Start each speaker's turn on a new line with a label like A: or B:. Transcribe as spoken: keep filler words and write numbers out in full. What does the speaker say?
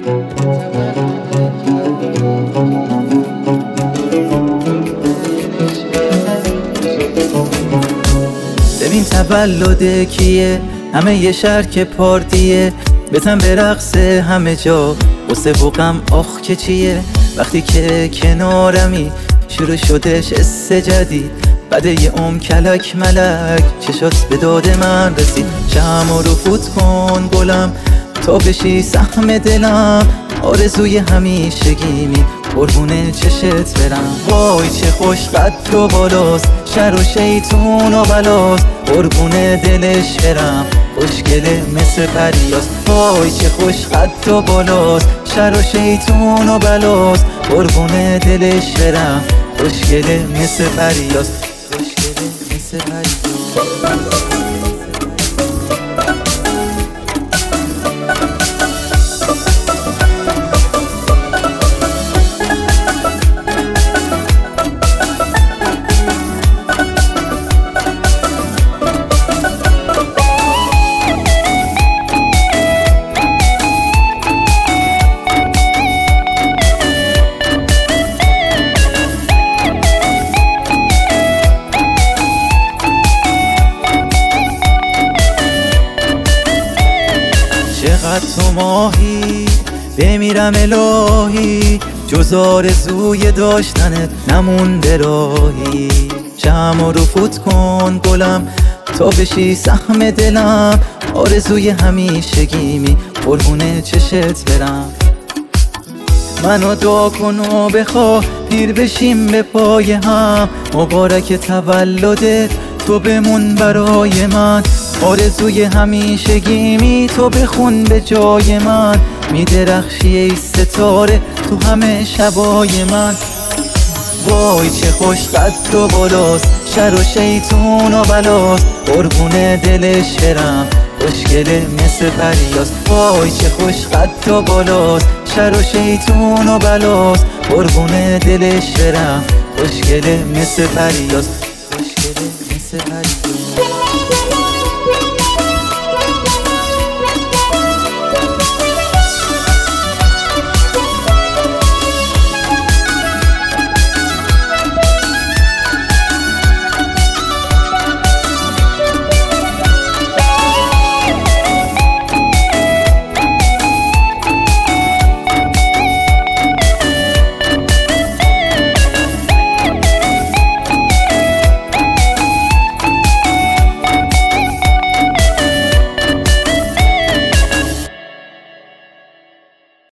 A: ببین تولد کیه، همه یه شهر که پارتیه، بزن به رقص همه جا، غصه و غم آخ که چیه. وقتی که کنارمی شروع شدش قصه جدید، بعد یه عمر کلک ملک چشات به داد من رسید. شمع رو فوت کن گلم تا بشی سهم دلم، آرزوی همیشگیمی قربون چشت برم. وای چه خوش قد و بالاست، شر و شیطون و بلاست، قربون دلش برم، خوشگله مثل پریاست. وای چه خوش قد و بالاست، شر و شیطون و بلاست، قربون دلش برم، خوشگله مثل پریاست، خوشگله مثل پریاست. چقدر تو ماهی بمیرم الهی، جز آرزوی داشتنت نمونده راهی. شمع رو فوت کن گلم تا بشی سهم دلم، آرزوی همیشگیمی قربون چشت برم. منو دعا کن و بخوا پیر بشیم به پای هم، مبارک تولدت تو بمون برای من، آرزوی همیشگیمی تو بخون به جای من. میدرخشی ای ستاره تو همه شبای من. وای چه خوش قد و بالاست، شر و شیطون و بلاست، قربون دلش برم، خوشگله مثل پریاست. وای چه خوش قد و بالاست، شر و شیطون و بلاست، قربون دلش برم، خوشگله مثل پریاست.